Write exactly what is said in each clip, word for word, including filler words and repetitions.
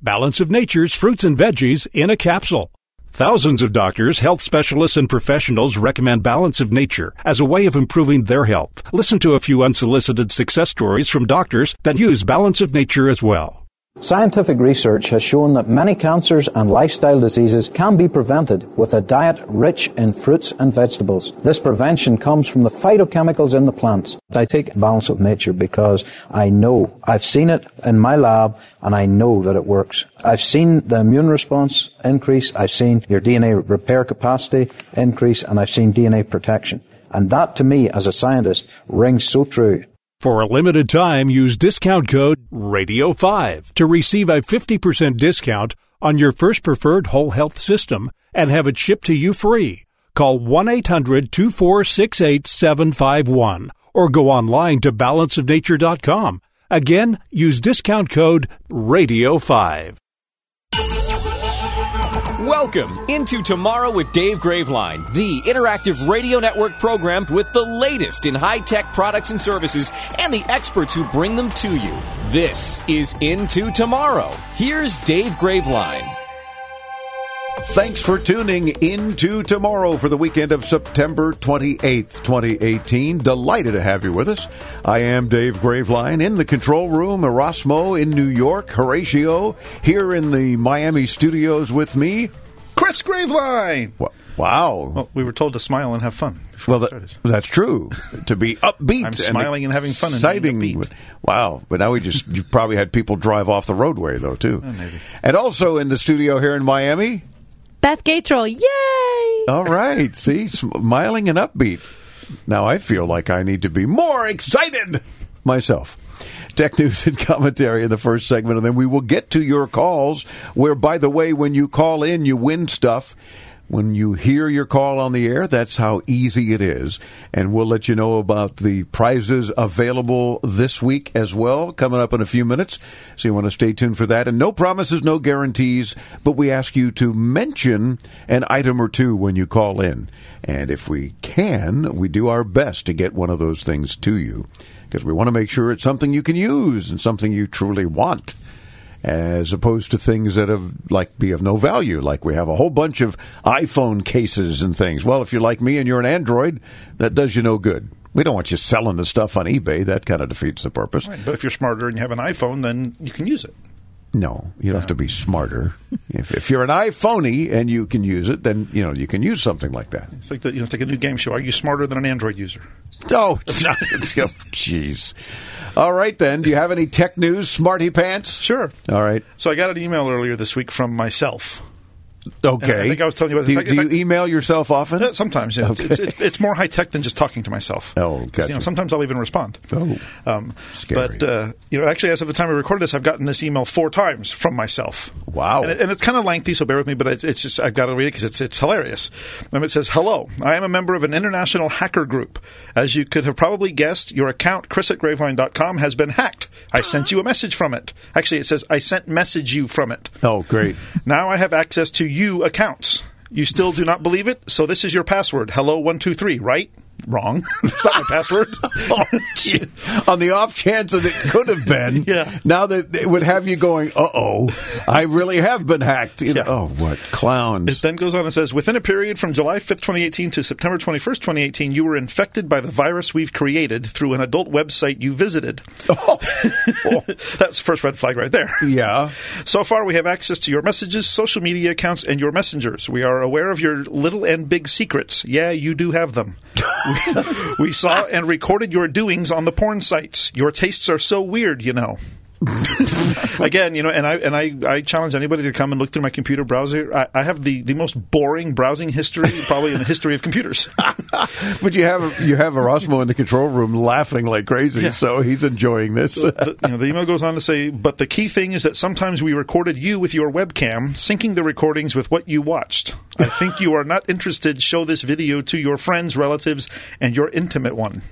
Balance of Nature's fruits and veggies in a capsule. Thousands of doctors, health specialists, and professionals recommend Balance of Nature as a way of improving their health. Listen to a few unsolicited success stories from doctors that use Balance of Nature as well. Scientific research has shown that many cancers and lifestyle diseases can be prevented with a diet rich in fruits and vegetables. This prevention comes from the phytochemicals in the plants. I take Balance of Nature because I know, I've seen it in my lab, and I know that it works. I've seen the immune response increase, I've seen your D N A repair capacity increase, and I've seen D N A protection. And that, to me, as a scientist, rings so true. For a limited time, use discount code radio five to receive a fifty percent discount on your first preferred whole health system and have it shipped to you free. Call one eight hundred two four six eight seven five one or go online to balance of nature dot com. Again, use discount code radio five. Welcome into Tomorrow with Dave Graveline, the interactive radio network program with the latest in high-tech products and services and the experts who bring them to you. This is Into Tomorrow. Here's Dave Graveline. Thanks for tuning into Tomorrow for the weekend of September twenty-eighth, twenty eighteen. Delighted to have you with us. I am Dave Graveline in the control room, Erasmo in New York, Horatio here in the Miami studios with me, Chris Graveline. Wow. Well, we were told to smile and have fun. Well, that, that's true. To be upbeat. I'm smiling and, and having fun. Exciting. And wow. But now we just, you probably had people drive off the roadway, though, too. Oh, maybe. And also in the studio here in Miami, Beth Gatrell, yay! All right. See, smiling and upbeat. Now I feel like I need to be more excited myself. Tech news and commentary in the first segment, and then we will get to your calls, where, by the way, when you call in, you win stuff. When you hear your call on the air, that's how easy it is. And we'll let you know about the prizes available this week as well, coming up in a few minutes. So you want to stay tuned for that. And no promises, no guarantees, but we ask you to mention an item or two when you call in. And if we can, we do our best to get one of those things to you, because we want to make sure it's something you can use and something you truly want, as opposed to things that have like be of no value. Like we have a whole bunch of iPhone cases and things. Well, if you're like me and you're an Android, that does you no good. We don't want you selling the stuff on eBay. That kind of defeats the purpose. Right, but if you're smarter and you have an iPhone, then you can use it. No, you don't have to be smarter. if, if you're an iPhoney and you can use it, then you know you can use something like that. It's like the, you know, it's like a new game show. Are you smarter than an Android user? Oh, jeez. All right, then. Do you have any tech news, Smarty Pants? Sure. All right. So I got an email earlier this week from myself. Okay. And I think I was telling you about Do, this. you, do you email yourself often? Yeah, sometimes, yeah. Okay. It's, it's, it's more high-tech than just talking to myself. Oh, gotcha. You know, sometimes I'll even respond. Oh, um, scary. But, uh, you know, actually, as of the time I recorded this, I've gotten this email four times from myself. Wow. And, it, and it's kind of lengthy, so bear with me, but it's, it's just, I've got to read it because it's, it's hilarious. And it says, "Hello, I am a member of an international hacker group. As you could have probably guessed, your account, chris at graveline dot com, has been hacked. I sent you a message from it. Actually, it says, I sent message you from it. Oh, great. Now I have access to you accounts. You still do not believe it? So this is your password. hello one two three, right? Wrong. It's not my password. Oh, gee. On the off chance that it could have been, yeah. Now that it would have you going, uh-oh, I really have been hacked. You know, Yeah. oh, what clowns. It then goes on and says, within a period from July fifth, twenty eighteen to September twenty-first, twenty eighteen, you were infected by the virus we've created through an adult website you visited. Oh. Oh. That's the first red flag right there. Yeah. So far, we have access to your messages, social media accounts, and your messengers. We are aware of your little and big secrets. Yeah, you do have them. We saw and recorded your doings on the porn sites. Your tastes are so weird, you know. Again, you know, and I and I, I challenge anybody to come and look through my computer browser. I, I have the, the most boring browsing history probably in the history of computers. But you have you have Erasmo in the control room laughing like crazy, Yeah. so he's enjoying this. the, you know, the email goes on to say, but the key thing is that sometimes we recorded you with your webcam, syncing the recordings with what you watched. I think you are not interested. Show this video to your friends, relatives, and your intimate one.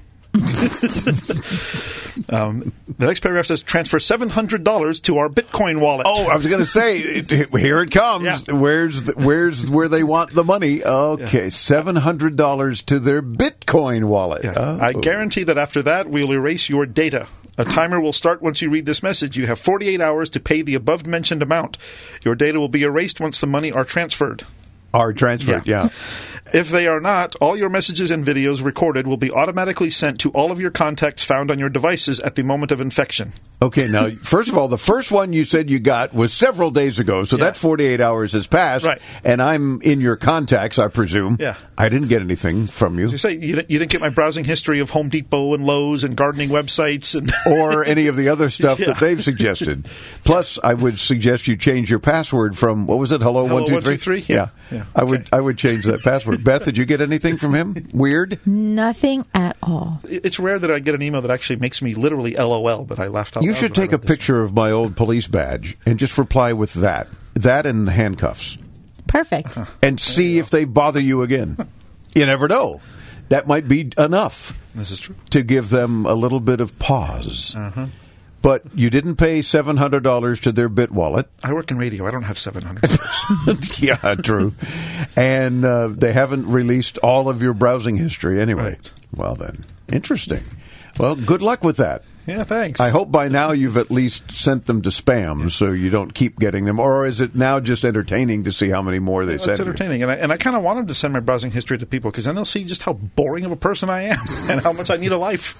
um, the next paragraph says, transfer seven hundred dollars to our Bitcoin wallet. Oh, I was going to say, here it comes. Yeah. Where's the, where's where they want the money? Okay, yeah. seven hundred dollars to their Bitcoin wallet. Yeah. Oh. I guarantee that after that, we'll erase your data. A timer will start once you read this message. You have forty-eight hours to pay the above-mentioned amount. Your data will be erased once the money are transferred. Are transferred, yeah. yeah. If they are not, all your messages and videos recorded will be automatically sent to all of your contacts found on your devices at the moment of infection. Okay, now, first of all, the first one you said you got was several days ago, so yeah. that forty-eight hours has passed, right. and I'm in your contacts, I presume. Yeah. I didn't get anything from you. As you say, you didn't, you didn't get my browsing history of Home Depot and Lowe's and gardening websites. and Or any of the other stuff yeah. that they've suggested. Plus, I would suggest you change your password from, what was it, hello, hello one two three? one two three? Yeah. yeah. I would I would change that password. Beth, did you get anything from him? Weird? Nothing at all. It's rare that I get an email that actually makes me literally LOL, but I laughed out You loud should when I take a read this. picture of my old police badge and just reply with that. That and handcuffs. Perfect. And see if they bother you again. You never know. That might be enough. This is true. To give them a little bit of pause. Uh-huh. But you didn't pay seven hundred dollars to their Bit wallet. I work in radio. I don't have seven hundred dollars. Yeah, true. And uh, they haven't released all of your browsing history anyway. Right. Well, then. Interesting. Well, good luck with that. Yeah, thanks. I hope by now you've at least sent them to spam yeah. so you don't keep getting them. Or is it now just entertaining to see how many more they well, send It's entertaining. You? And I, and I kind of want them to send my browsing history to people because then they'll see just how boring of a person I am and how much I need a life.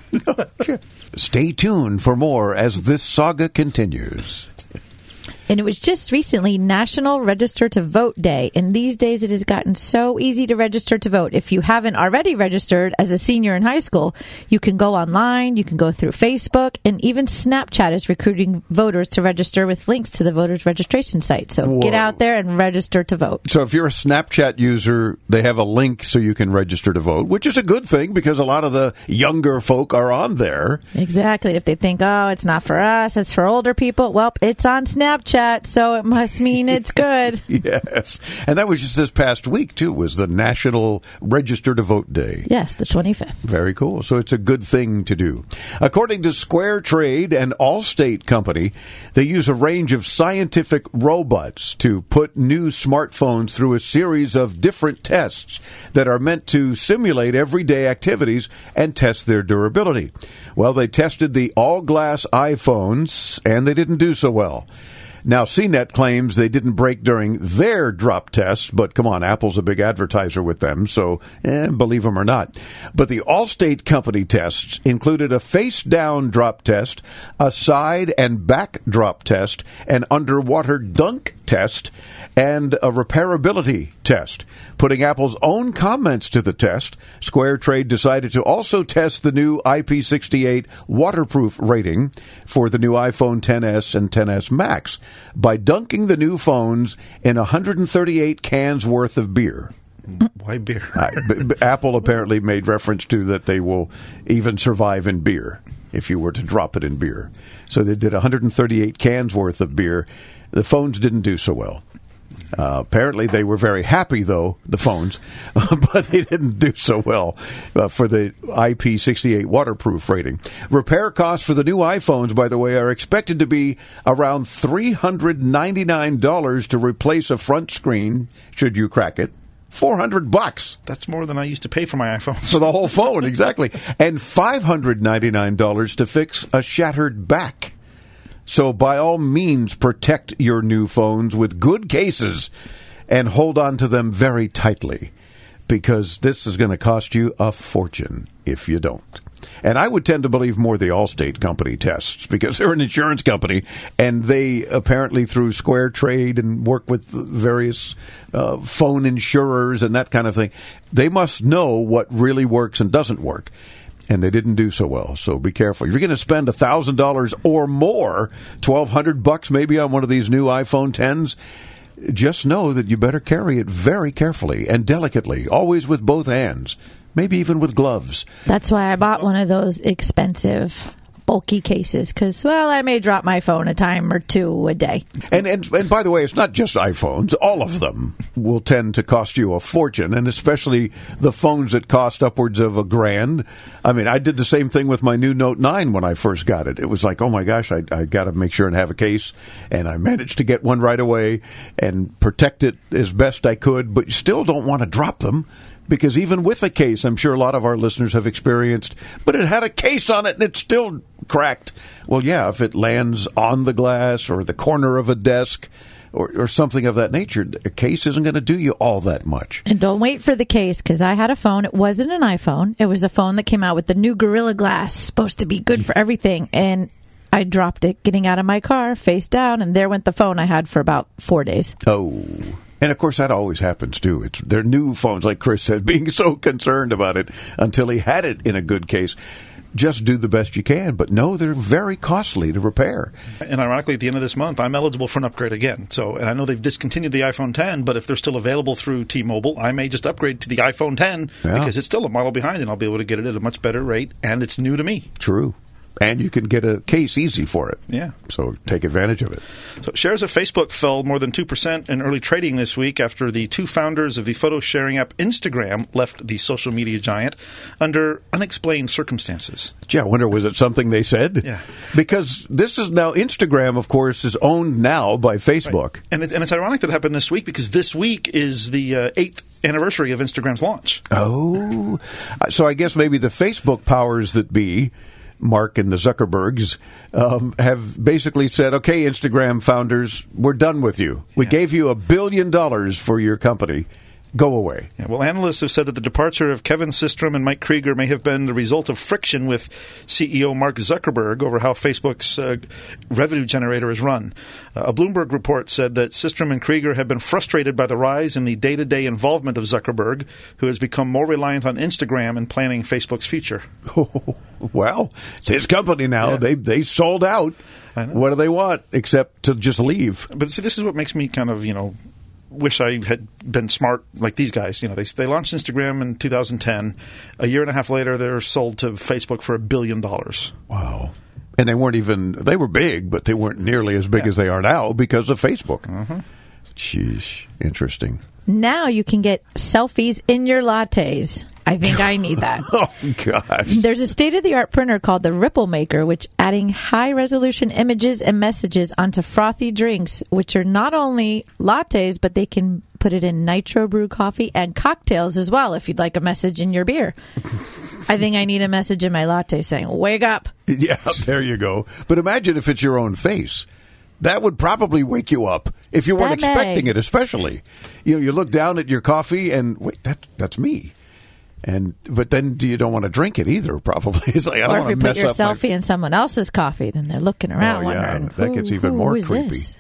Stay tuned for more as this saga continues. And it was just recently National Register to Vote Day. And these days it has gotten so easy to register to vote. If you haven't already registered as a senior in high school, you can go online, you can go through Facebook, and even Snapchat is recruiting voters to register with links to the voters registration site. So Whoa. Get out there and register to vote. So if you're a Snapchat user, they have a link so you can register to vote, which is a good thing because a lot of the younger folk are on there. Exactly. If they think, oh, it's not for us, it's for older people, well, it's on Snapchat. So it must mean it's good. Yes. And that was just this past week, too, was the National Register to Vote Day. Yes, the twenty-fifth. Very cool. So it's a good thing to do. According to Square Trade, an Allstate company, they use a range of scientific robots to put new smartphones through a series of different tests that are meant to simulate everyday activities and test their durability. Well, they tested the all-glass iPhones, and they didn't do so well. Now, C net claims they didn't break during their drop tests, but come on, Apple's a big advertiser with them, so eh, believe them or not. But the Allstate company tests included a face-down drop test, a side and back drop test, an underwater dunk test, and a repairability test. Putting Apple's own comments to the test, Square Trade decided to also test the new I P six eight waterproof rating for the new iPhone X S and X S Max by dunking the new phones in one hundred thirty-eight cans worth of beer. Why beer? uh, b- b- Apple apparently made reference to that they will even survive in beer if you were to drop it in beer. So they did one hundred thirty-eight cans worth of beer. The phones didn't do so well. Uh, apparently they were very happy, though, the phones, but they didn't do so well uh, for the I P six eight waterproof rating. Repair costs for the new iPhones, by the way, are expected to be around three hundred ninety-nine dollars to replace a front screen, should you crack it. four hundred bucks. That's more than I used to pay for my iPhone. For the whole phone, exactly. And five hundred ninety-nine dollars to fix a shattered back. So by all means, protect your new phones with good cases and hold on to them very tightly, because this is going to cost you a fortune if you don't. And I would tend to believe more the Allstate company tests, because they're an insurance company, and they apparently, through Square Trade and work with various uh, phone insurers and that kind of thing, they must know what really works and doesn't work. And they didn't do so well, so be careful. If you're going to spend one thousand dollars or more, twelve hundred bucks maybe on one of these new iPhone Xs, just know that you better carry it very carefully and delicately, always with both hands, maybe even with gloves. That's why I bought one of those expensive, bulky cases, because, well, I may drop my phone a time or two a day. And, and and by the way, it's not just iPhones. All of them will tend to cost you a fortune, and especially the phones that cost upwards of a grand. I mean, I did the same thing with my new Note nine when I first got it. It was like, oh my gosh, I, I got to make sure and have a case, and I managed to get one right away and protect it as best I could, but you still don't want to drop them, Because even with a case, I'm sure a lot of our listeners have experienced, but it had a case on it and it's still cracked. Well, yeah, if it lands on the glass or the corner of a desk or, or something of that nature, a case isn't going to do you all that much. And don't wait for the case, because I had a phone. It wasn't an iPhone. It was a phone that came out with the new Gorilla Glass, supposed to be good for everything. And I dropped it getting out of my car, face down, and there went the phone I had for about four days. Oh. And, of course, that always happens, too. It's their new phones, like Chris said, being so concerned about it until he had it in a good case. Just do the best you can. But, no, they're very costly to repair. And, ironically, at the end of this month, I'm eligible for an upgrade again. So, and I know they've discontinued the iPhone ten, but if they're still available through T-Mobile, I may just upgrade to the iPhone ten yeah. because it's still a model behind, and I'll be able to get it at a much better rate, and it's new to me. True. And you can get a case easy for it. Yeah. So take advantage of it. So shares of Facebook fell more than two percent in early trading this week after the two founders of the photo-sharing app Instagram left the social media giant under unexplained circumstances. Gee, I wonder, was it something they said? Yeah. Because this is now, Instagram, of course, is owned now by Facebook. Right. And, it's, and it's ironic that it happened this week because this week is the uh, eighth anniversary of Instagram's launch. Oh. So I guess maybe the Facebook powers that be, Mark and the Zuckerbergs, um, have basically said, okay, Instagram founders, we're done with you. We yeah. gave you a billion dollars for your company. Go away. Yeah, well, analysts have said that the departure of Kevin Systrom and Mike Krieger may have been the result of friction with C E O Mark Zuckerberg over how Facebook's uh, revenue generator is run. Uh, a Bloomberg report said that Systrom and Krieger have been frustrated by the rise in the day-to-day involvement of Zuckerberg, who has become more reliant on Instagram in planning Facebook's future. Oh, well, it's his company now. Yeah. They they sold out. What do they want except to just leave? But see, this is what makes me kind of, you know, wish I had been smart like these guys. You know, they they launched Instagram in two thousand ten. A year and a half later, they're sold to Facebook for a billion dollars. Wow. And they weren't even, they were big, but they weren't nearly as big yeah. as they are now because of Facebook. Uh-huh. Jeez, interesting. Now you can get selfies in your lattes. I think I need that. Oh, gosh. There's a state-of-the-art printer called the Ripple Maker, which adding high-resolution images and messages onto frothy drinks, which are not only lattes, but they can put it in nitro brew coffee and cocktails as well if you'd like a message in your beer. I think I need a message in my latte saying, wake up. Yeah, there you go. But imagine if it's your own face. That would probably wake you up if you weren't that expecting may. it, especially. You know, you look down at your coffee and, wait, that, that's me. And but then you don't want to drink it either, probably. It's like, I don't or if want you to put mess your up selfie my... in someone else's coffee, then they're looking around oh, yeah. wondering, that who, gets who, even who more is creepy. This?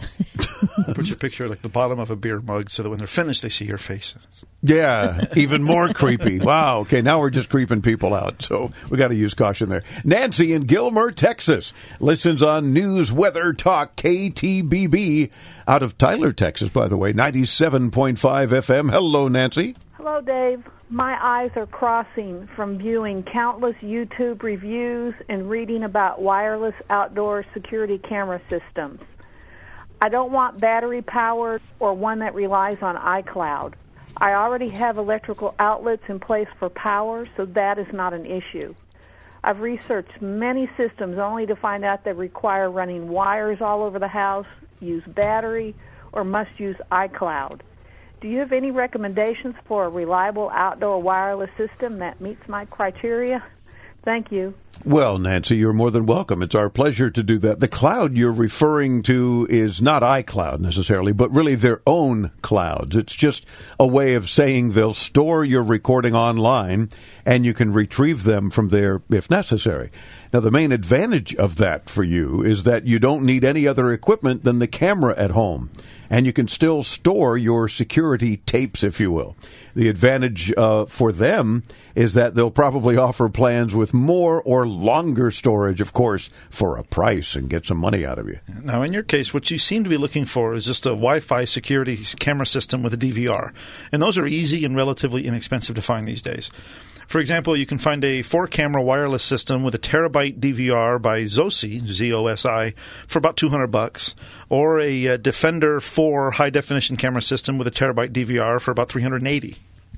Put your picture like the bottom of a beer mug so that when they're finished, they see your face. Yeah, even more creepy. Wow. Okay, now we're just creeping people out. So we got to use caution there. Nancy in Gilmer, Texas, listens on News Weather Talk K T B B out of Tyler, Texas, by the way, ninety-seven point five F M. Hello, Nancy. Hello, Dave. My eyes are crossing from viewing countless YouTube reviews and reading about wireless outdoor security camera systems. I don't want battery-powered or one that relies on iCloud. I already have electrical outlets in place for power, so that is not an issue. I've researched many systems only to find out they require running wires all over the house, use battery, or must use iCloud. Do you have any recommendations for a reliable outdoor wireless system that meets my criteria? Thank you. Well, Nancy, you're more than welcome. It's our pleasure to do that. The cloud you're referring to is not iCloud necessarily, but really their own clouds. It's just a way of saying they'll store your recording online and you can retrieve them from there if necessary. Now, the main advantage of that for you is that you don't need any other equipment than the camera at home. And you can still store your security tapes, if you will. The advantage uh, for them is that they'll probably offer plans with more or longer storage, of course, for a price and get some money out of you. Now, in your case, what you seem to be looking for is just a Wi-Fi security camera system with a D V R. And those are easy and relatively inexpensive to find these days. For example, you can find a four-camera wireless system with a terabyte D V R by Zosi, Z O S I, for about two hundred bucks, or a uh, Defender four high-definition camera system with a terabyte D V R for about three hundred eighty.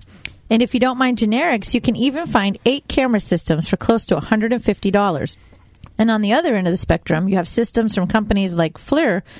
And if you don't mind generics, you can even find eight camera systems for close to one hundred fifty dollars. And on the other end of the spectrum, you have systems from companies like FLIR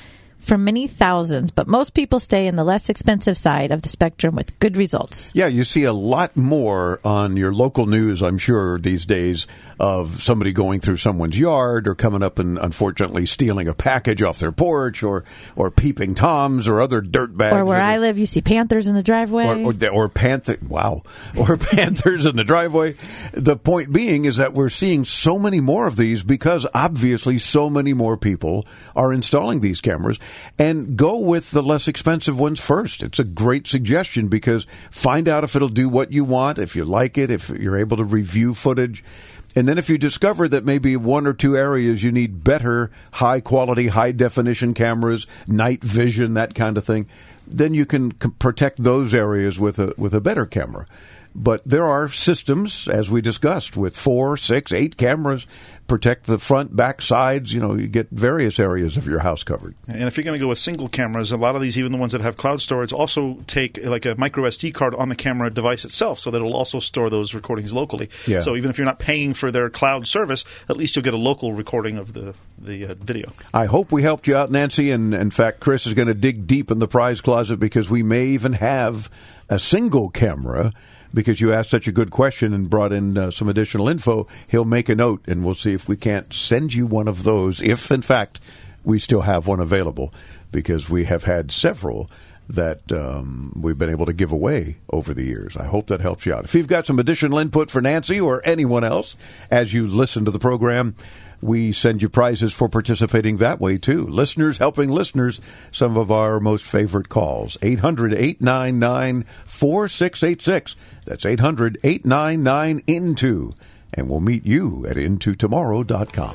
for many thousands, but most people stay in the less expensive side of the spectrum with good results. Yeah, you see a lot more on your local news, I'm sure, these days of somebody going through someone's yard or coming up and unfortunately stealing a package off their porch or, or peeping Toms or other dirt bags. Or where I live, you see panthers in the driveway. Or, or, or panther, wow, or panthers in the driveway. The point being is that we're seeing so many more of these because obviously so many more people are installing these cameras. And go with the less expensive ones first. It's a great suggestion because find out if it'll do what you want, if you like it, if you're able to review footage. And then if you discover that maybe one or two areas you need better high-quality, high-definition cameras, night vision, that kind of thing, then you can c- protect those areas with a with a better camera. But there are systems, as we discussed, with four, six, eight cameras, protect the front, back, sides. You know, you get various areas of your house covered. And if you're going to go with single cameras, a lot of these, even the ones that have cloud storage, also take like a micro S D card on the camera device itself, so that it'll also store those recordings locally. Yeah. So even if you're not paying for their cloud service, at least you'll get a local recording of the, the uh, video. I hope we helped you out, Nancy. And in fact, Chris is going to dig deep in the prize closet because we may even have a single camera. Because you asked such a good question and brought in uh, some additional info, he'll make a note, and we'll see if we can't send you one of those, if, in fact, we still have one available, because we have had several that um, we've been able to give away over the years. I hope that helps you out. If you've got some additional input for Nancy or anyone else as you listen to the program, we send you prizes for participating that way, too. Listeners helping listeners, some of our most favorite calls. eight hundred, eight nine nine, four six eight six. That's eight hundred, eight nine nine, I N T O. And we'll meet you at into tomorrow dot com.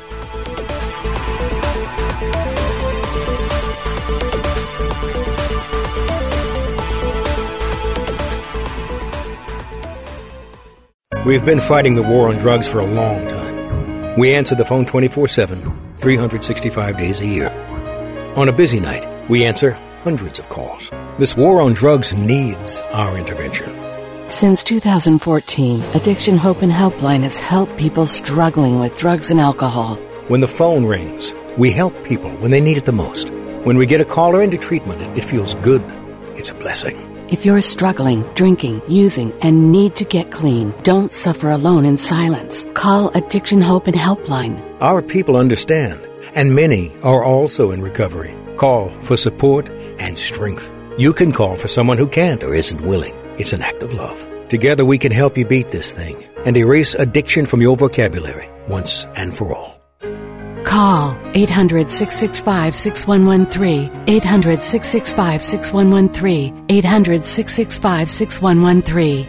We've been fighting the war on drugs for a long time. We answer the phone twenty-four seven, three hundred sixty-five days a year. On a busy night, we answer hundreds of calls. This war on drugs needs our intervention. Since two thousand fourteen, Addiction Hope and Helpline has helped people struggling with drugs and alcohol. When the phone rings, we help people when they need it the most. When we get a caller into treatment, it, it feels good. It's a blessing. If you're struggling, drinking, using, and need to get clean, don't suffer alone in silence. Call Addiction Hope and Helpline. Our people understand, and many are also in recovery. Call for support and strength. You can call for someone who can't or isn't willing. It's an act of love. Together we can help you beat this thing and erase addiction from your vocabulary once and for all. Call eight hundred, six six five, six one one three, eight hundred, six six five, six one one three, eight hundred, six six five, six one one three.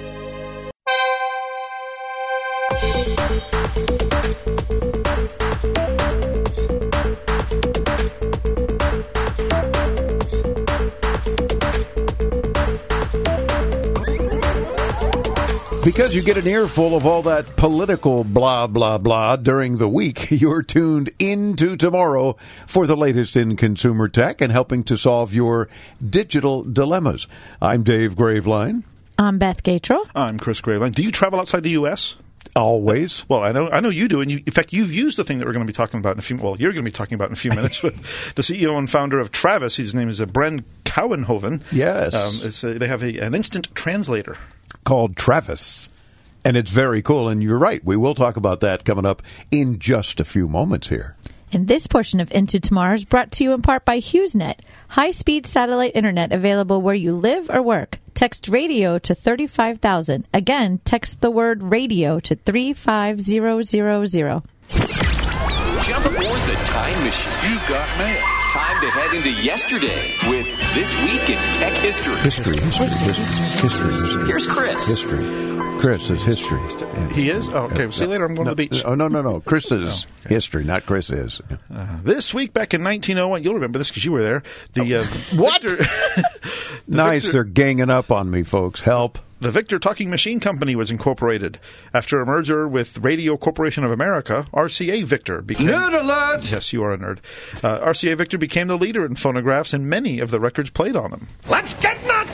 Because you get an earful of all that political blah, blah, blah during the week, you're tuned into tomorrow for the latest in consumer tech and helping to solve your digital dilemmas. I'm Dave Graveline. I'm Beth Gatrell. I'm Chris Graveline. Do you travel outside the U S? Always. Well, I know I know you do, and you, in fact, you've used the thing that we're going to be talking about in a few. Well, you're going to be talking about in a few minutes with the C E O and founder of Travis. His name is uh, Bren Cowenhoven. Yes, um, it's, uh, they have a, an instant translator called Travis, and it's very cool. And you're right, we will talk about that coming up in just a few moments here. And this portion of Into Tomorrow is brought to you in part by HughesNet, high-speed satellite internet available where you live or work. Text radio to thirty-five thousand. Again, text the word radio to three five zero zero zero. Jump aboard the time machine. You got mail. Time to head into yesterday with This Week in Tech History. History, history, history, history. history. Here's Chris. History. Chris is history. Yeah. He is? Oh, okay. We'll see you later. I'm going no, to the beach. Oh, no, no, no. Chris is oh, okay. history, not Chris is. Uh, this week, back in nineteen oh one, you'll remember this because you were there. The uh, What? Victor, the nice. Victor, they're ganging up on me, folks. Help. The Victor Talking Machine Company was incorporated after a merger with Radio Corporation of America. R C A Victor became... Nerd alert! Yes, you are a nerd. Uh, R C A Victor became the leader in phonographs, and many of the records played on them. Let's get nuts!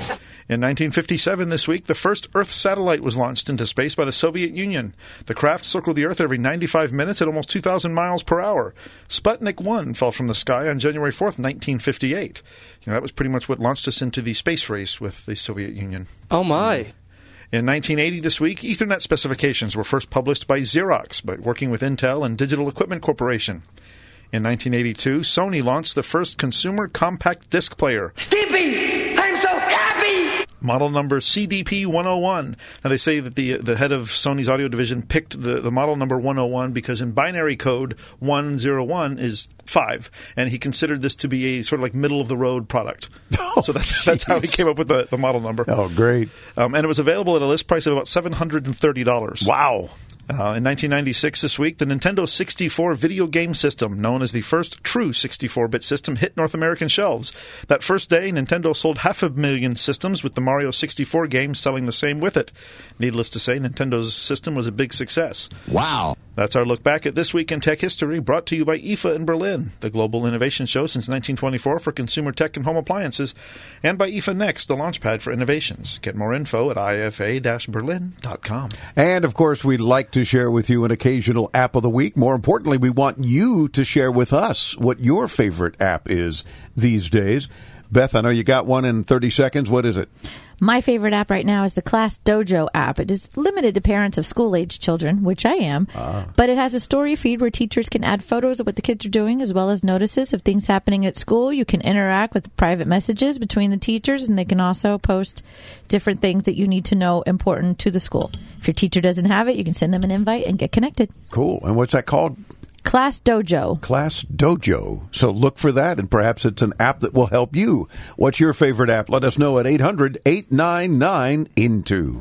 In nineteen fifty-seven, this week, the first Earth satellite was launched into space by the Soviet Union. The craft circled the Earth every ninety-five minutes at almost two thousand miles per hour. Sputnik one fell from the sky on January fourth, nineteen fifty-eight. You know, that was pretty much what launched us into the space race with the Soviet Union. Oh, my. In nineteen eighty this week, Ethernet specifications were first published by Xerox, by working with Intel and Digital Equipment Corporation. In nineteen eighty-two, Sony launched the first consumer compact disc player. Skippy, I'm so happy! Model number C D P one oh one. Now, they say that the the head of Sony's audio division picked the, the model number one oh one because in binary code, one oh one is five, and he considered this to be a sort of like middle-of-the-road product. Oh, so that's that's how he came up with the, the model number. Oh, great. Um, and it was available at a list price of about seven hundred thirty dollars. Wow. Uh, in nineteen ninety-six, this week, the Nintendo sixty-four video game system, known as the first true sixty-four bit system, hit North American shelves. That first day, Nintendo sold half a million systems, with the Mario sixty-four game selling the same with it. Needless to say, Nintendo's system was a big success. Wow. That's our look back at This Week in Tech History, brought to you by I F A in Berlin, the global innovation show since nineteen twenty-four for consumer tech and home appliances, and by I F A Next, the launchpad for innovations. Get more info at I F A dash berlin dot com. And, of course, we'd like to share with you an occasional app of the week. More importantly, we want you to share with us what your favorite app is these days. Beth, I know you got one in thirty seconds. What is it? My favorite app right now is the Class Dojo app. It is limited to parents of school-age children, which I am, ah. but it has a story feed where teachers can add photos of what the kids are doing as well as notices of things happening at school. You can interact with private messages between the teachers, and they can also post different things that you need to know important to the school. If your teacher doesn't have it, you can send them an invite and get connected. Cool. And what's that called? Class Dojo. Class Dojo. So look for that, and perhaps it's an app that will help you. What's your favorite app? Let us know at eight hundred, eight nine nine, I N T O.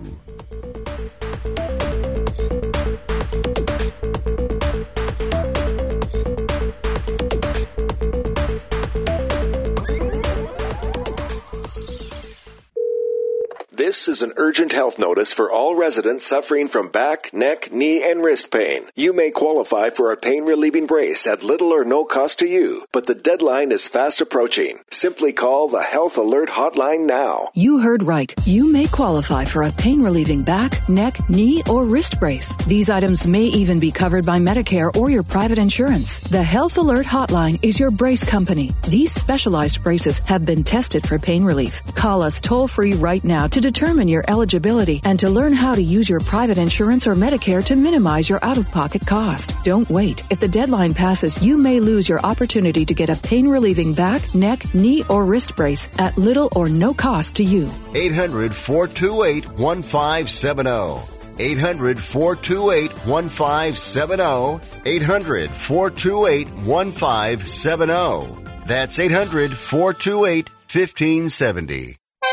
This is an urgent health notice for all residents suffering from back, neck, knee, and wrist pain. You may qualify for a pain-relieving brace at little or no cost to you, but the deadline is fast approaching. Simply call the Health Alert Hotline now. You heard right. You may qualify for a pain-relieving back, neck, knee, or wrist brace. These items may even be covered by Medicare or your private insurance. The Health Alert Hotline is your brace company. These specialized braces have been tested for pain relief. Call us toll-free right now to determine your eligibility and to learn how to use your private insurance or Medicare to minimize your out-of-pocket cost. Don't wait. If the deadline passes, you may lose your opportunity to get a pain-relieving back, neck, knee, or wrist brace at little or no cost to you. eight hundred, four two eight, one five seven zero. eight hundred, four two eight, one five seven zero. eight hundred, four two eight, one five seven zero. That's eight hundred, four two eight, one five seven zero.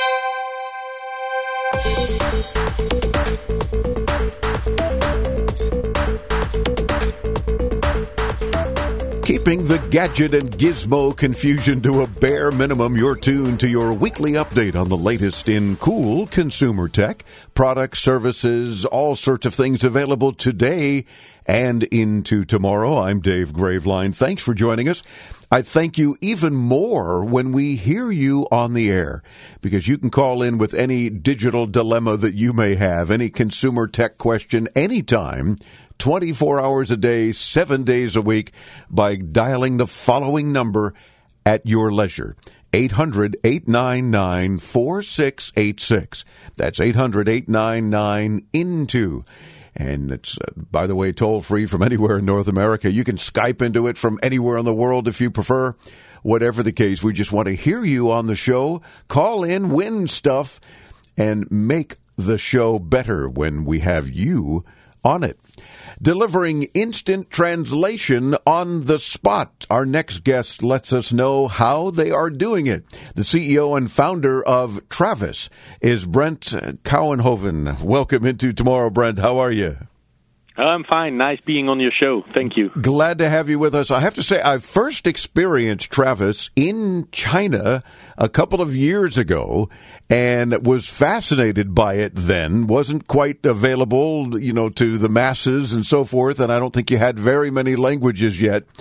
Keeping the gadget and gizmo confusion to a bare minimum, you're tuned to your weekly update on the latest in cool consumer tech, products, services, all sorts of things available today and into tomorrow. I'm Dave Graveline. Thanks for joining us. I thank you even more when we hear you on the air, because you can call in with any digital dilemma that you may have, any consumer tech question, anytime, twenty-four hours a day, seven days a week, by dialing the following number at your leisure. eight hundred, eight nine nine, four six eight six. That's eight hundred, eight nine nine, I N T O. And it's, uh, by the way, toll-free from anywhere in North America. You can Skype into it from anywhere in the world if you prefer. Whatever the case, we just want to hear you on the show. Call in, win stuff, and make the show better when we have you on it. Delivering instant translation on the spot. Our next guest lets us know how they are doing it. The C E O and founder of Travis is Brent Cowenhoven. Welcome into Tomorrow, Brent. How are you? I'm fine. Nice being on your show. Thank you. Glad to have you with us. I have to say, I first experienced Travis in China a couple of years ago and was fascinated by it then. Wasn't quite available, you know, to the masses and so forth, and I don't think you had very many languages yet.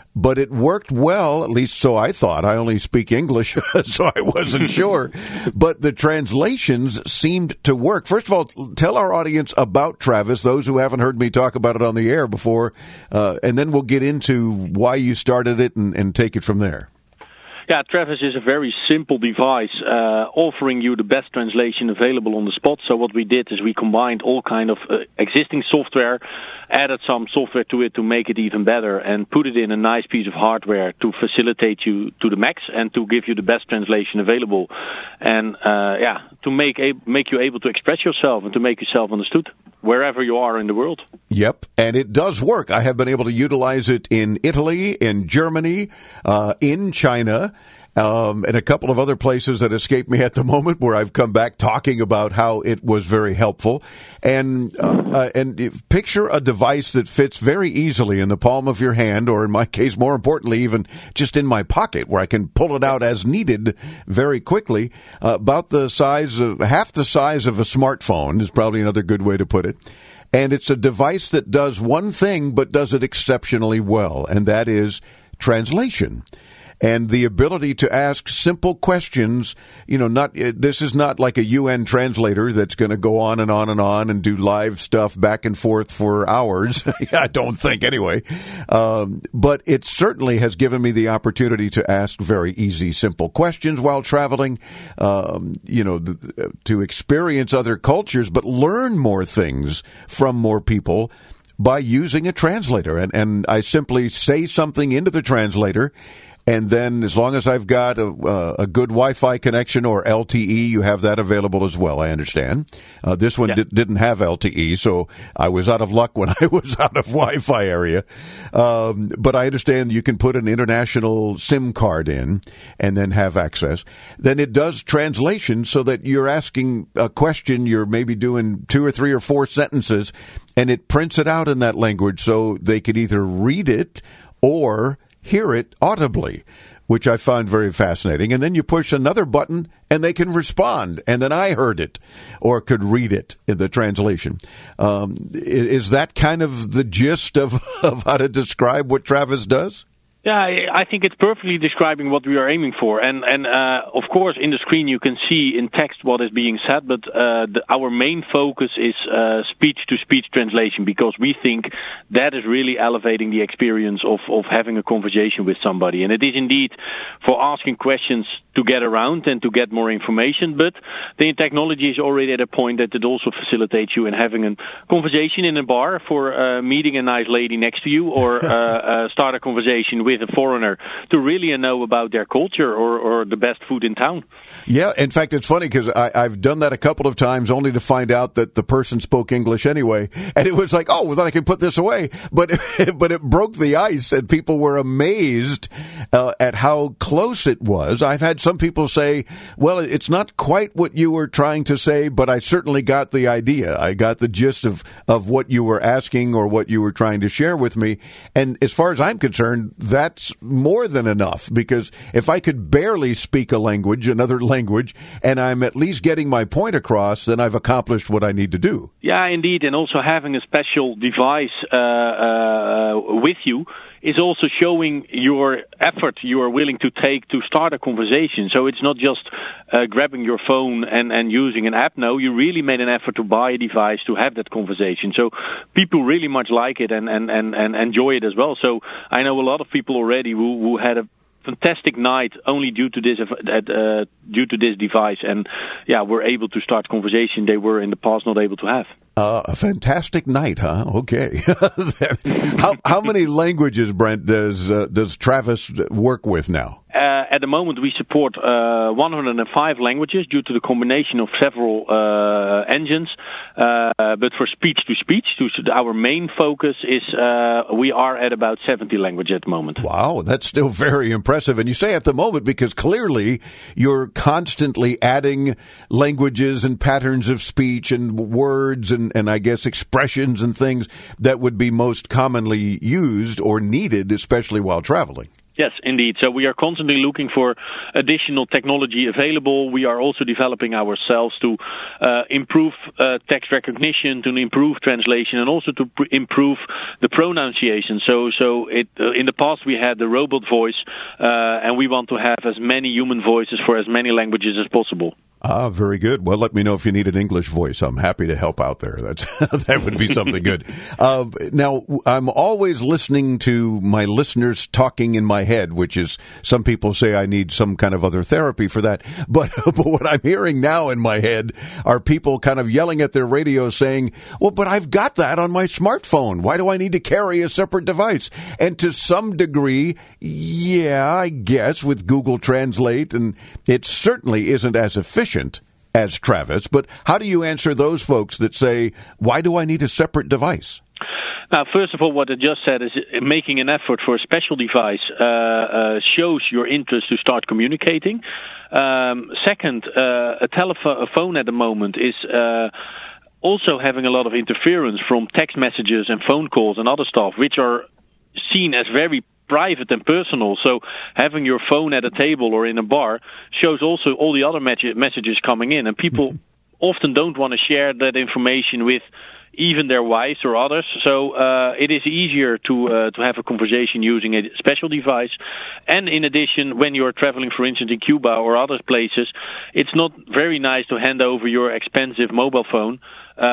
but it worked well, at least so I thought. I only speak English, so I wasn't sure. But the translations seemed to work. First of all, tell our audience about Travis, those who haven't heard me talk about it on the air before, uh, and then we'll get into why you started it and, and take it from there. Yeah, Travis is a very simple device, uh, offering you the best translation available on the spot. So what we did is we combined all kind of uh, existing software, added some software to it to make it even better, and put it in a nice piece of hardware to facilitate you to the max and to give you the best translation available. And uh, yeah, to make a- make you able to express yourself and to make yourself understood wherever you are in the world. Yep, and it does work. I have been able to utilize it in Italy, in Germany, uh, in China, um, and a couple of other places that escape me at the moment where I've come back talking about how it was very helpful. And uh, uh, and if, picture a device that fits very easily in the palm of your hand, or in my case, more importantly, even just in my pocket, where I can pull it out as needed very quickly, uh, about the size of, half the size of a smartphone is probably another good way to put it. And it's a device that does one thing, but does it exceptionally well, and that is translation. And the ability to ask simple questions, you know, not, this is not like a U N translator that's going to go on and on and on and do live stuff back and forth for hours. I don't think anyway. Um, but it certainly has given me the opportunity to ask very easy, simple questions while traveling, um, you know, th- to experience other cultures, but learn more things from more people by using a translator. And, and I simply say something into the translator. And then as long as I've got a, uh, a good Wi-Fi connection or L T E, you have that available as well, I understand. Uh, this one yeah. di- didn't have L T E, so I was out of luck when I was out of Wi-Fi area. Um, but I understand you can put an international SIM card in and then have access. Then it does translation so that you're asking a question, you're maybe doing two or three or four sentences, and it prints it out in that language so they could either read it or hear it audibly, which I find very fascinating. And then you push another button and they can respond. And then I heard it or could read it in the translation. Um, is that kind of the gist of, of how to describe what Travis does? Yeah, I think it's perfectly describing what we are aiming for. And, and uh, of course, in the screen you can see in text what is being said, but uh, the, our main focus is uh, speech-to-speech translation, because we think that is really elevating the experience of, of having a conversation with somebody. And it is indeed for asking questions to get around and to get more information, but the technology is already at a point that it also facilitates you in having a conversation in a bar, for uh, meeting a nice lady next to you, or uh, uh, start a conversation with with a foreigner to really know about their culture or, or the best food in town. Yeah, in fact, it's funny because I've done that a couple of times only to find out that the person spoke English anyway. And it was like, oh, well, then I can put this away. But but it broke the ice, and people were amazed uh, at how close it was. I've had some people say, well, it's not quite what you were trying to say, but I certainly got the idea. I got the gist of, of what you were asking or what you were trying to share with me. And as far as I'm concerned, that's more than enough, because if I could barely speak a language, another language, and I'm at least getting my point across, then I've accomplished what I need to do. Yeah, indeed. And also having a special device uh, uh, with you is also showing your effort you are willing to take to start a conversation. So it's not just uh, grabbing your phone and, and using an app. No, you really made an effort to buy a device to have that conversation. So people really much like it and, and, and, and enjoy it as well. So I know a lot of people already who, who had a fantastic night only due to this uh, due to this device, and yeah, we're able to start conversation they were in the past not able to have. Uh, a fantastic night, huh? Okay. how how many languages, Brent, does uh, does Travis work with now? Uh, at the moment, we support uh, one hundred five languages due to the combination of several uh, engines. Uh, but for speech-to-speech, to, our main focus is uh, we are at about seventy languages at the moment. Wow, that's still very impressive. And you say at the moment because clearly you're constantly adding languages and patterns of speech and words and, and I guess expressions and things that would be most commonly used or needed, especially while traveling. Yes, indeed. So we are constantly looking for additional technology available. We are also developing ourselves to uh, improve uh, text recognition, to improve translation, and also to pr- improve the pronunciation. So, so it, uh, in the past we had the robot voice, uh, and we want to have as many human voices for as many languages as possible. Ah, very good. Well, let me know if you need an English voice. I'm happy to help out there. That's that would be something good. Uh, now, I'm always listening to my listeners talking in my head, which is some people say I need some kind of other therapy for that. But, but what I'm hearing now in my head are people kind of yelling at their radio saying, well, but I've got that on my smartphone. Why do I need to carry a separate device? And to some degree, yeah, I guess with Google Translate, and it certainly isn't as efficient as Travis, but how do you answer those folks that say, why do I need a separate device? Now, first of all, what I just said is making an effort for a special device uh, uh, shows your interest to start communicating. Um, second, uh, a telephone a phone at the moment is uh, also having a lot of interference from text messages and phone calls and other stuff, which are seen as very private and personal. So having your phone at a table or in a bar shows also all the other me- messages coming in, and people often don't want to share that information with even their wives or others. So uh, it is easier to uh, to have a conversation using a special device. And in addition, when you're traveling, for instance, in Cuba or other places, it's not very nice to hand over your expensive mobile phone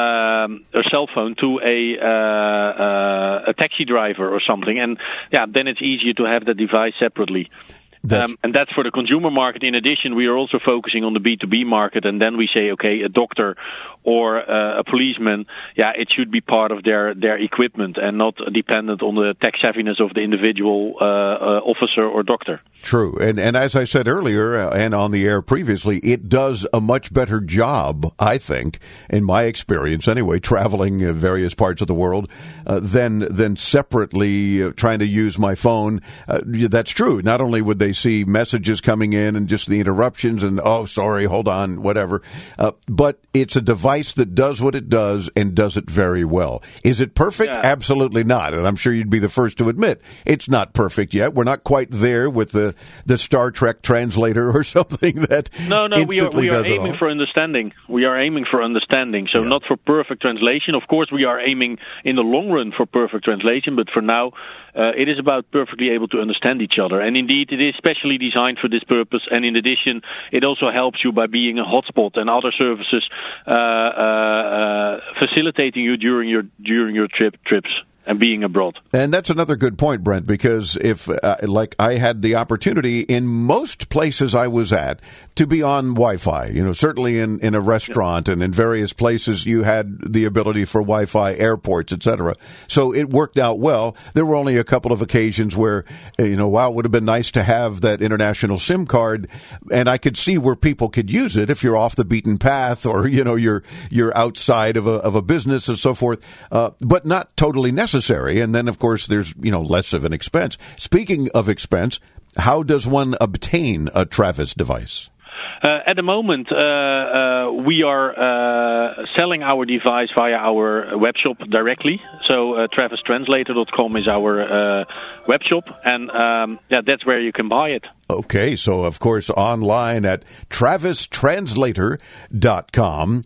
Um, a cell phone to a uh, uh, a taxi driver or something, and yeah, then it's easier to have the device separately. That's um, and that's for the consumer market. In addition, we are also focusing on the B two B market, and then we say, okay, a doctor or uh, a policeman, yeah, it should be part of their, their equipment and not dependent on the tech savviness of the individual uh, uh, officer or doctor. True. And and as I said earlier uh, and on the air previously, it does a much better job, I think, in my experience anyway, traveling uh, various parts of the world, uh, than than separately uh, trying to use my phone. Uh, that's true. Not only would they see messages coming in and just the interruptions and, oh, sorry, hold on, whatever, uh, but it's a device that does what it does and does it very well. Is it perfect? Yeah. Absolutely not. And I'm sure you'd be the first to admit it's not perfect yet. We're not quite there with the the Star Trek translator or something that no, no, we are, instantly we are does it aiming all. for understanding. We are aiming for understanding, so Yeah. not for perfect translation. Of course, we are aiming in the long run for perfect translation, but for now, uh, it is about perfectly able to understand each other. And indeed, it is specially designed for this purpose. And in addition, it also helps you by being a hotspot and other services uh, uh, uh, facilitating you during your during your trip trips. And being abroad. And that's another good point, Brent, because if, uh, like, I had the opportunity in most places I was at to be on Wi-Fi, you know, certainly in, in a restaurant, yeah. And in various places you had the ability for Wi-Fi, airports, et cetera. So it worked out well. There were only a couple of occasions where, you know, wow, it would have been nice to have that international SIM card, and I could see where people could use it if you're off the beaten path or, you know, you're you're outside of a, of a business and so forth, uh, but not totally necessary. And then, of course, there's, you know, less of an expense. Speaking of expense, how does one obtain a Travis device? Uh, at the moment, uh, uh, we are uh, selling our device via our web shop directly. So uh, travis translator dot com is our uh, web shop, and um, yeah, that's where you can buy it. Okay, so of course online at travis translator dot com,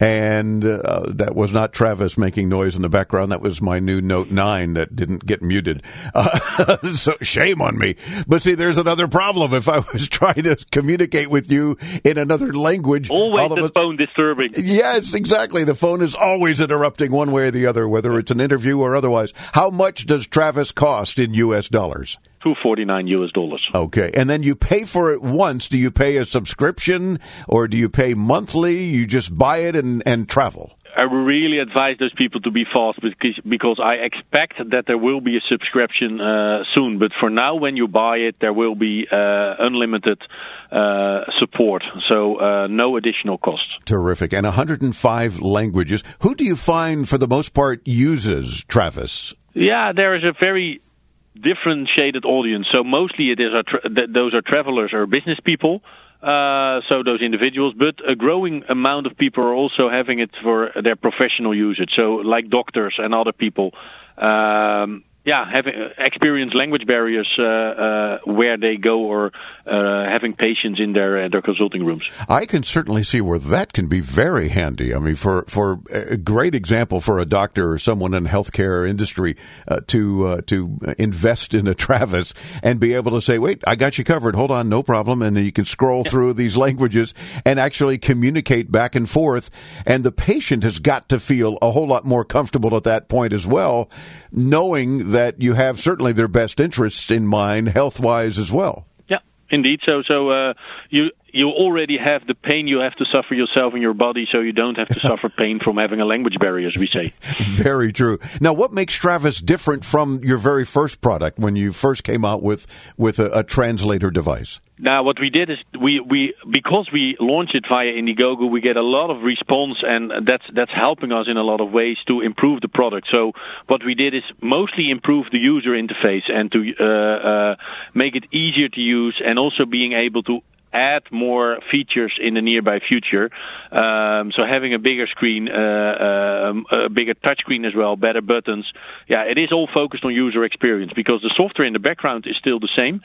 and uh, that was not Travis making noise in the background. That was my new Note nine that didn't get muted. Uh, so shame on me. But see, there's another problem. If I was trying to communicate with you in another language, always all the us, phone disturbing. Yes, exactly. The phone is always interrupting one way or the other, whether it's an interview or otherwise. How much does Travis cost in U S dollars? two forty-nine U S dollars. Okay, and then you pay for it once. Do you pay a subscription or do you pay monthly? You just buy it and, and travel? I really advise those people to be fast because, because I expect that there will be a subscription uh, soon. But for now, when you buy it, there will be uh, unlimited uh, support. So uh, no additional costs. Terrific. And one hundred five languages. Who do you find, for the most part, uses Travis? Yeah, there is a very differentiated audience. So mostly it is a tra- th- those are travelers or business people. Uh, so those individuals, but a growing amount of people are also having it for their professional usage. So like doctors and other people. Um, yeah, having uh, experienced language barriers uh, uh, where they go, or uh, having patients in their uh, their consulting rooms. I can certainly see where that can be very handy. I mean, for for a great example for a doctor or someone in the healthcare industry uh, to uh, to invest in a Travis and be able to say, "Wait, I got you covered. Hold on, no problem." And then you can scroll through these languages and actually communicate back and forth. And the patient has got to feel a whole lot more comfortable at that point as well, knowing that you have certainly their best interests in mind, health-wise as well. Yeah, indeed. So, so uh, you you already have the pain you have to suffer yourself in your body, so you don't have to suffer pain from having a language barrier, as we say. Very true. Now, what makes Travis different from your very first product when you first came out with with a, a translator device? Now, what we did is we, we because we launched it via Indiegogo, we get a lot of response, and that's that's helping us in a lot of ways to improve the product. So what we did is mostly improve the user interface and to uh, uh, make it easier to use, and also being able to add more features in the nearby future. Um, so having a bigger screen, uh, um, a bigger touch screen as well, better buttons. Yeah, it is all focused on user experience because the software in the background is still the same,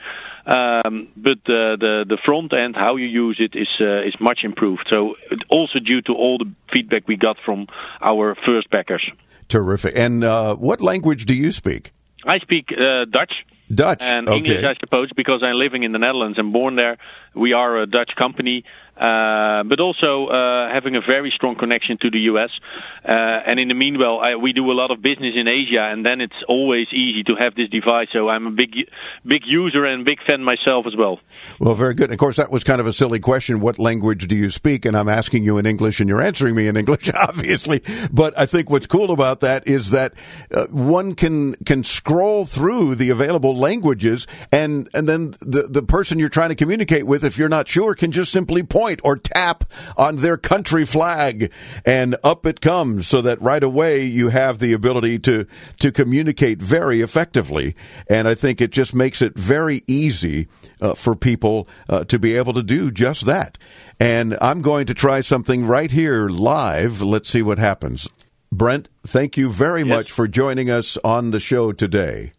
um, but uh, the the front end, how you use it, is uh, is much improved. So also due to all the feedback we got from our first backers. Terrific. And uh, what language do you speak? I speak uh, Dutch. Dutch, and okay. English, I suppose, because I'm living in the Netherlands and born there. We are a Dutch company, uh, but also uh, having a very strong connection to the U S. Uh, and in the meanwhile, I, we do a lot of business in Asia, and then it's always easy to have this device. So I'm a big, big user and big fan myself as well. Well, very good. Of course, that was kind of a silly question. What language do you speak? And I'm asking you in English, and you're answering me in English, obviously. But I think what's cool about that is that uh, one can can scroll through the available languages, and and then the the person you're trying to communicate with, if you're not sure, can just simply point or tap on their country flag, and up it comes, so that right away you have the ability to to communicate very effectively. And I think it just makes it very easy uh, for people uh, to be able to do just that. And I'm going to try something right here live. Let's see what happens. Brent, thank you very yes. much for joining us on the show today.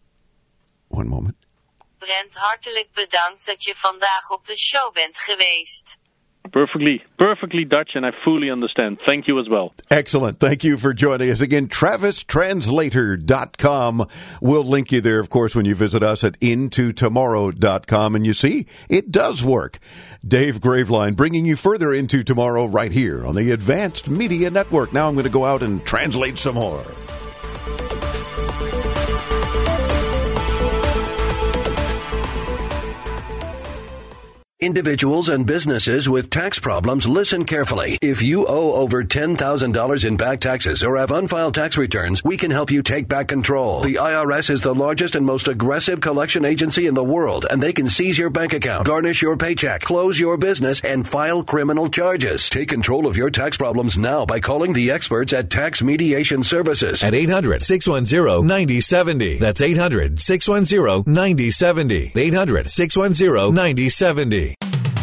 One moment. Brent, hartelijk bedankt dat je vandaag op de show bent geweest. Perfectly, perfectly Dutch, and I fully understand. Thank you as well. Excellent. Thank you for joining us again. Travis Translator dot com. We'll link you there, of course, when you visit us at into tomorrow dot com. And you see, it does work. Dave Graveline bringing you further into tomorrow right here on the Advanced Media Network. Now I'm going to go out and translate some more. Individuals and businesses with tax problems, listen carefully. If you owe over ten thousand dollars in back taxes or have unfiled tax returns, we can help you take back control. The I R S is the largest and most aggressive collection agency in the world, and they can seize your bank account, garnish your paycheck, close your business, and file criminal charges. Take control of your tax problems now by calling the experts at Tax Mediation Services at eight hundred, six one zero, nine zero seven zero. That's eight hundred, six one zero, nine zero seven zero. eight hundred, six one zero, nine zero seven zero.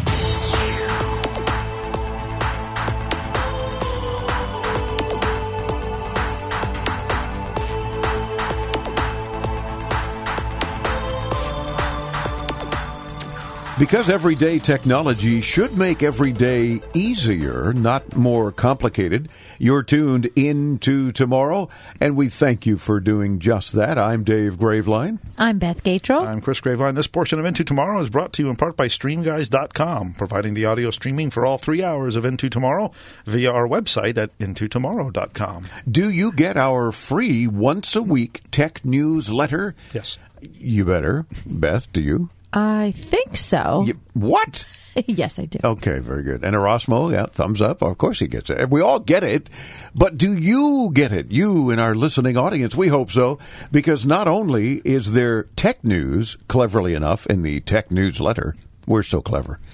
Because everyday technology should make every day easier, not more complicated, you're tuned into tomorrow, and we thank you for doing just that. I'm Dave Graveline. I'm Beth Gatrell. I'm Chris Graveline. This portion of Into Tomorrow is brought to you in part by Stream Guys dot com, providing the audio streaming for all three hours of Into Tomorrow via our website at into tomorrow dot com. Do you get our free once-a-week tech newsletter? Yes. You better. Beth, do you? I think so. You, what? Yes, I do. Okay, very good. And Erasmo, yeah, thumbs up. Of course he gets it. We all get it. But do you get it? You in our listening audience, we hope so. Because not only is there tech news, cleverly enough, in the tech newsletter, we're so clever,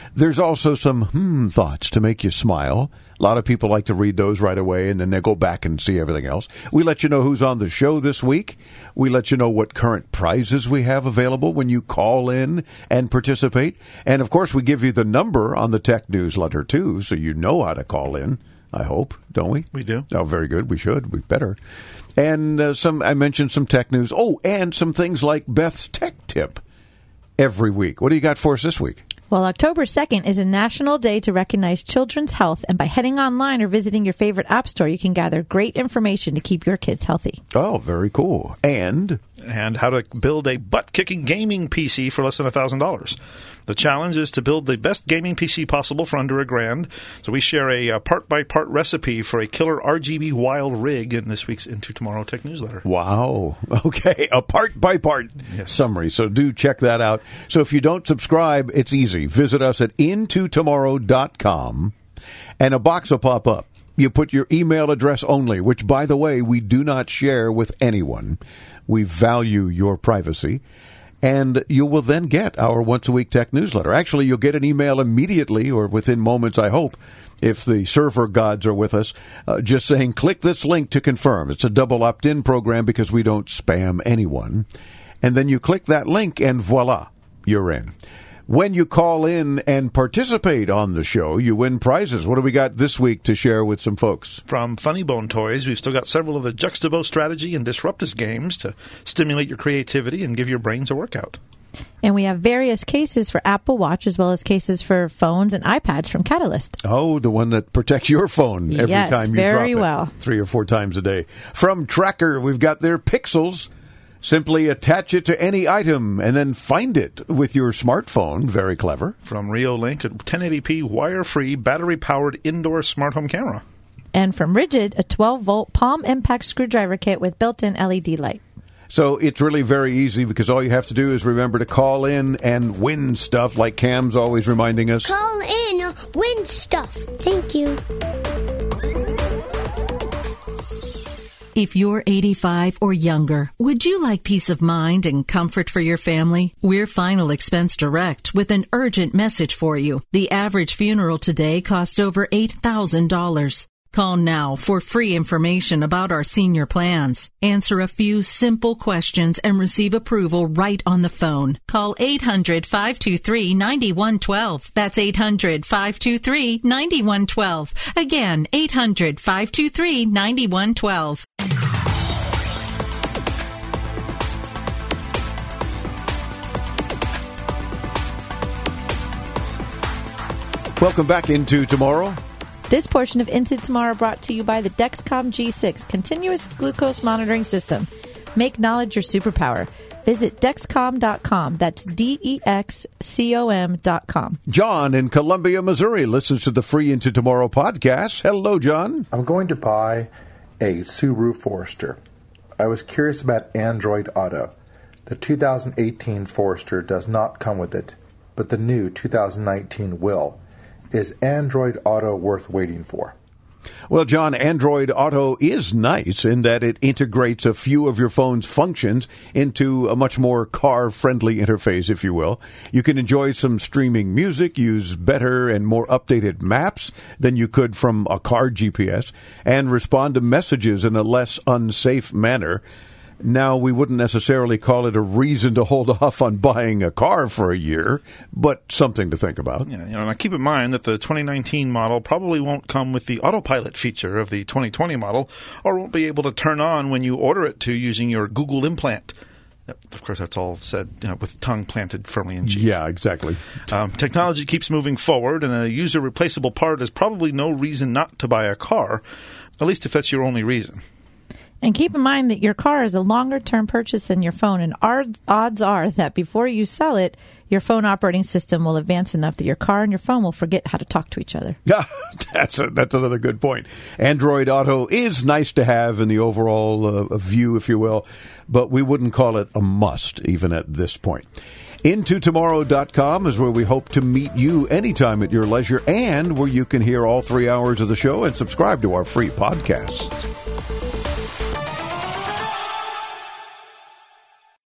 There's also some hmm thoughts to make you smile. A lot of people like to read those right away, and then they go back and see everything else. We let you know who's on the show this week. We let you know what current prizes we have available when you call in and participate. And, of course, we give you the number on the tech newsletter, too, so you know how to call in, I hope, don't we? We do. Oh, very good. We should. We better. And uh, some I mentioned some tech news. Oh, and some things like Beth's Tech Tip every week. What do you got for us this week? Well, October second is a national day to recognize children's health, and by heading online or visiting your favorite app store, you can gather great information to keep your kids healthy. Oh, very cool. And? And how to build a butt-kicking gaming P C for less than one thousand dollars. The challenge is to build the best gaming P C possible for under a grand. So we share a uh, part-by-part recipe for a killer R G B wild rig in this week's Into Tomorrow Tech newsletter. Wow. Okay, a part-by-part yes. summary. So do check that out. So if you don't subscribe, it's easy. Visit us at into tomorrow dot com, and a box will pop up. You put your email address only, which, by the way, we do not share with anyone. We value your privacy. And you will then get our once-a-week tech newsletter. Actually, you'll get an email immediately, or within moments, I hope, if the server gods are with us, uh, just saying, click this link to confirm. It's a double opt-in program because we don't spam anyone. And then you click that link, and voila, you're in. When you call in and participate on the show, you win prizes. What do we got this week to share with some folks? From Funny Bone Toys, we've still got several of the Juxtabo strategy and Disruptus games to stimulate your creativity and give your brains a workout. And we have various cases for Apple Watch as well as cases for phones and iPads from Catalyst. Oh, the one that protects your phone every yes, time you very drop it. well. Three or four times a day. From Tracker, we've got their Pixels. Simply attach it to any item and then find it with your smartphone. Very clever. From Reolink, a ten eighty p wire-free, battery-powered indoor smart home camera. And from Rigid, a twelve-volt palm impact screwdriver kit with built-in L E D light. So it's really very easy because all you have to do is remember to call in and win stuff, like Cam's always reminding us. Call in, win stuff. Thank you. If you're eighty-five or younger, would you like peace of mind and comfort for your family? We're Final Expense Direct with an urgent message for you. The average funeral today costs over eight thousand dollars. Call now for free information about our senior plans. Answer a few simple questions and receive approval right on the phone. Call eight hundred, five two three, nine one one two. That's eight hundred, five two three, nine one one two. Again, eight hundred, five two three, nine one one two. Welcome back into Tomorrow. This portion of Into Tomorrow brought to you by the Dexcom G six Continuous Glucose Monitoring System. Make knowledge your superpower. Visit Dexcom dot com. That's D E X C O M dot com. John in Columbia, Missouri listens to the Free Into Tomorrow podcast. Hello, John. I'm going to buy a Subaru Forester. I was curious about Android Auto. The two thousand eighteen Forester does not come with it, but the new two thousand nineteen will. Is Android Auto worth waiting for? Well, John, Android Auto is nice in that it integrates a few of your phone's functions into a much more car-friendly interface, if you will. You can enjoy some streaming music, use better and more updated maps than you could from a car G P S, and respond to messages in a less unsafe manner. Now, we wouldn't necessarily call it a reason to hold off on buying a car for a year, but something to think about. Yeah, you know, now keep in mind that the twenty nineteen model probably won't come with the autopilot feature of the twenty twenty model, or won't be able to turn on when you order it to using your Google implant. Of course, that's all said you know, with tongue planted firmly in cheek. Yeah, exactly. Um, technology keeps moving forward, and a user-replaceable part is probably no reason not to buy a car, at least if that's your only reason. And keep in mind that your car is a longer-term purchase than your phone, and odds are that before you sell it, your phone operating system will advance enough that your car and your phone will forget how to talk to each other. Yeah, that's a, that's another good point. Android Auto is nice to have in the overall uh, view, if you will, but we wouldn't call it a must even at this point. into tomorrow dot com is where we hope to meet you anytime at your leisure, and where you can hear all three hours of the show and subscribe to our free podcasts.